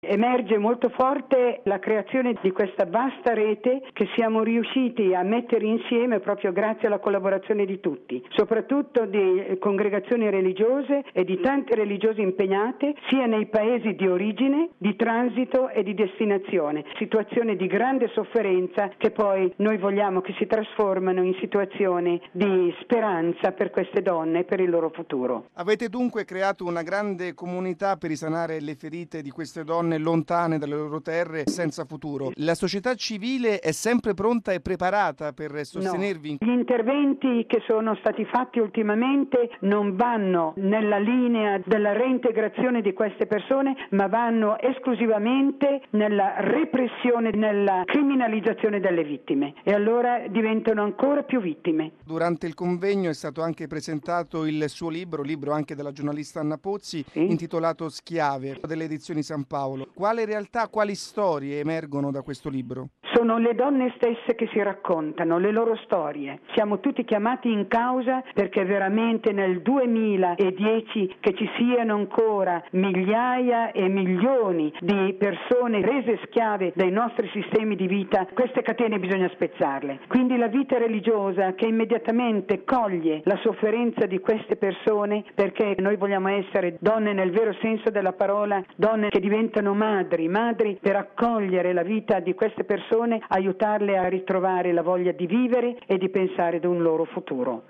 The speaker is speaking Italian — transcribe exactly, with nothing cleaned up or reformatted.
emerge molto forte la creazione di questa vasta rete che siamo riusciti a mettere insieme proprio grazie alla collaborazione di tutti, soprattutto di congregazioni religiose e di tante religiose impegnate sia nei paesi di origine, di transito e di destinazione, situazioni di grande sofferenza che poi noi vogliamo che si trasformano in situazioni di speranza per queste donne e per il loro futuro. Avete dunque creato una grande comunità per risanare le ferite di queste donne lontane dalle loro terre senza futuro. La società civile è sempre pronta e preparata per sostenervi? No. Gli interventi che sono stati fatti ultimamente non vanno nella linea della reintegrazione di queste persone, ma vanno esclusivamente nella repressione, nella criminalizzazione delle vittime, e allora diventano ancora più vittime. Durante il convegno è stato anche presentato il suo libro, libro anche della giornalista Anna Pozzi, sì, intitolato Schiave, delle edizioni San Paolo. Quale realtà, quali storie emergono da questo libro? Sono le donne stesse che si raccontano, le loro storie. Siamo tutti chiamati in causa perché veramente nel duemiladieci che ci siano ancora migliaia e milioni di persone rese schiave dai nostri sistemi di vita, queste catene bisogna spezzarle. Quindi la vita religiosa che immediatamente coglie la sofferenza di queste persone, perché noi vogliamo essere donne nel vero senso della parola, donne che diventano madri, madri per accogliere la vita di queste persone, aiutarle a ritrovare la voglia di vivere e di pensare ad un loro futuro.